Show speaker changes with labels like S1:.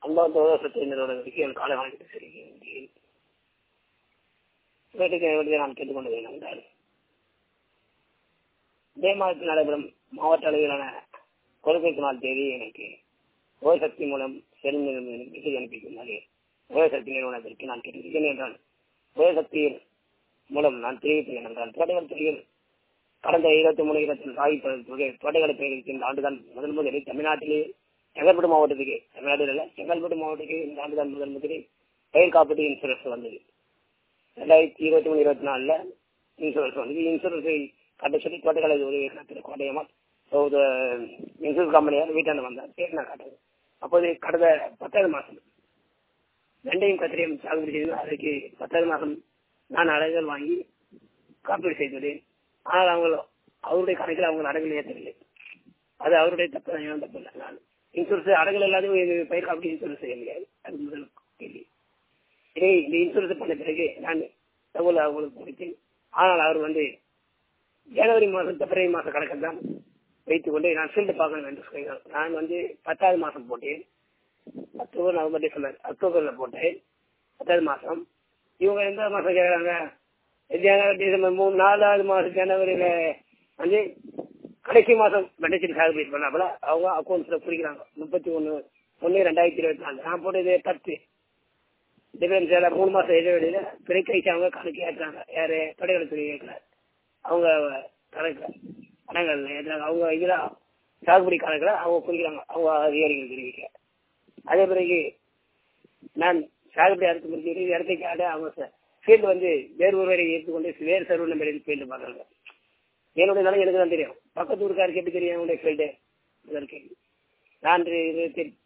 S1: அன்பார்ந்த விவசாய நிறுவனங்களுக்கு காலை வணக்கத்தை தெரிவிக்கிறேன். நான் கேட்டுக்கொண்டது என்னவென்றால், மே மாதத்தில் நடைபெறும் மாவட்ட அளவிலான கொள்கைக்கு நாள் தேதி எனக்கு ஓசக்தி மூலம் செல்லும் மெசேஜ் அனுப்பிக்குமாறு ஓசக்தி நிறுவனத்திற்கு நான் கேட்டிருக்கிறேன் என்றால், ஓசக்தியின் மூலம் நான் தெரிவித்தேன் என்றால், தோட்டக்கலை துறையில் கடந்த 23-24 தோட்டக்கலை பயிர்களுக்கு இந்த ஆண்டுதான் முதலில் தமிழ்நாட்டிலே செங்கல்பட்டு மாவட்டத்துக்கு, தமிழ்நாட்டில் இல்ல செங்கல்பட்டு மாவட்டத்துக்கு இந்த ஆண்டுதான் முதலில் பயிர் காப்பீட்டு இன்சூரன்ஸ் வந்தது. 2023-24 இன்சூரன்ஸ் வந்தது. இன்சூரன்ஸை கட்ட சொல்லி தோட்டக்கலை கோட்டையமா இன்சூரன்ஸ் கம்பெனியார் வீட்டாண்டு வந்தார். சரி, நான் காட்டுறேன். அப்போது கடந்த 10வது மாதம் வெண்டையும் கத்திரியும் சாகுபடி செய்து அதற்கு 10வது மாதம் நான் அடைகள் வாங்கி காப்பீடு செய்துள்ளேன். ஆனால் அவருடைய கணக்கில் அவங்க அடைகள் ஏற்றவில்லை. அது அவருடைய தப்பு இல்லை. நான் இன்சூரன்ஸ் அடைகள் இல்லாத பயிர் காப்பீடு இன்சூரன்ஸ் செய்ய முடியாது. அது முதல் கேள்வி. இதை இந்த இன்சூரன்ஸ் பண்ண பிறகு நான் தகவல் அவங்களுக்கு கொடுத்தேன். ஆனால் அவர் ஜனவரி மாதம் பிப்ரவரி மாத கணக்கில் தான் வைத்துக் கொண்டு நான் ஃபீல்டு பார்க்கணும் என்று சொல்கிறார். நான் 10வது மாதம் போட்டேன். அக்டோபர், நவம்பர், டிசம்பர், அக்டோபர்ல போட்டேன் 10வது மாதம். இவங்க எந்த மாதம் கேட்கறாங்க? ஜனவரி, டிசம்பர் 4வது மாதம் ஜனவரியில கடைசி மாதம் வெண்டைச்செடி சாகுபடி பண்ணாப்புல அவங்க அக்கௌண்ட்ஸ்ல குறிக்கிறாங்க 31/1/2024. நான் போட்டது 10 டிஃபரன்ஸ் 3 மாசம் இடைவெளியில பிறக்கழிச்சு அவங்க கணக்கு ஏற்றாங்க. யாரு? தோட்டக்கலை துறை ஏற்கிறார். அவங்க கணக்குல பணங்கள் ஏற்றாங்க. அவங்க இதுல சாகுபடி கணக்குல அவங்க குறிக்கிறாங்க. அவங்க அதிகாரிகள் தெரிவிக்க. அதே பிறகு நான் சாகுபடி அறுத்து முடிச்சு இடத்துக்காக அவங்க ஃபீல்டு வேறு ஒருவரை ஏற்றுக்கொண்டு வேறு சர்வ நம்பரில் ஃபீல்டு பார்க்கறாங்க. என்னுடைய நிலை எனக்கு தான் தெரியும். பக்கத்து ஊருக்காருக்கு எப்படி தெரியும் என்னுடைய ஃபீல்டு? நான்